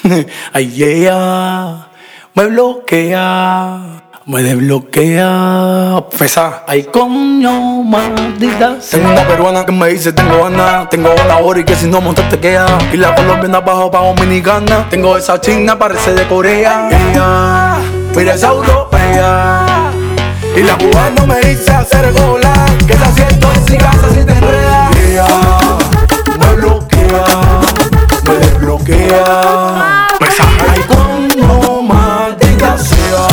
Ay, yeah, me bloquea, me desbloquea. Pesa, ay, coño, maldita sea. Tengo una peruana que me dice tengo ganas ahora y que si no montas te queda. Y la colombiana bajo pa' dominicana. Tengo esa china, parece de Corea. Ella, mira esa europea. Y la cubana me dice hacer gola, que te siento en si casa si te enreda. Ella, me bloquea, me desbloquea. Pesa, ay, coño, maldita sea.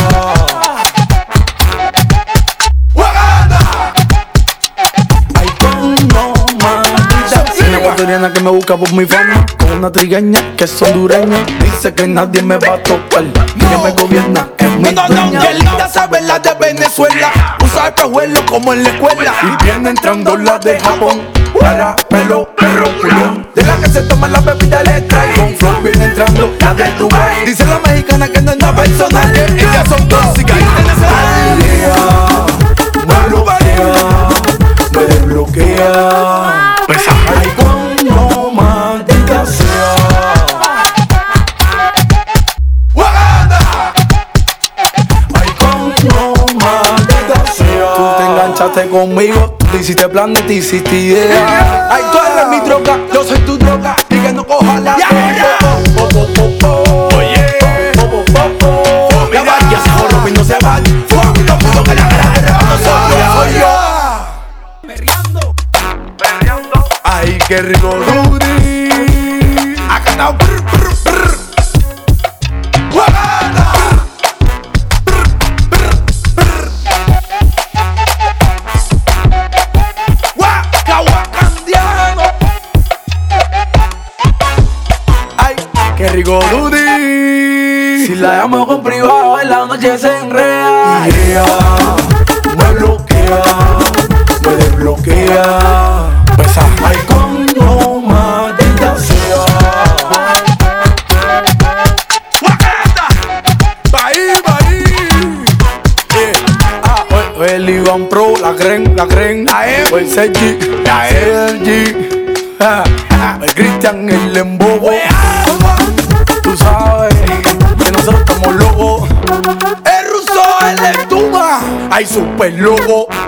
Ecuatoriana que me busca por mi fama, con una trigueña que es hondureña. Dice que nadie me va a tocar, ella me gobierna, es mi dueña. Qué linda sabe la de Venezuela, usa espejuelos como en la escuela. Y viene entrando la de Japón, para pelo, perro, culón. De la que se toma la bebida letra y Con flor viene entrando la de Dubai. dice la mexicana que no es nada personal, que ellas son tóxicas internacionales. Me bloquea, me desbloquea. Pesa, ay, coño, maldita sea. Ay, coño, maldita sea. Tú te enganchaste conmigo, tú hiciste plan de ti, hiciste idea. Ay, tú eres mi droga, yo soy tu droga, y que no coja la Oye, la vaya, se jorro y no se va. Todo el mundo que la guerra soy yo. ay, qué rico, Rudy. Ha cantado brr, brr, brr. Guagana. Brr, brr, brr. Guaca, guacandiano. Ay, qué rico, Rudy. Si la llamo con privado, en la noche se enrea. Yeah, me bloquea, me desbloquea. Pesa, ay, coño, maldita sea. Guagana. Bahí, bahí. El Iván Pro, la creen, o el Sergi, el Cristian, el Lembobo. Tú sabes que nosotros estamos locos. El ruso, el estuma. Ay, super loco.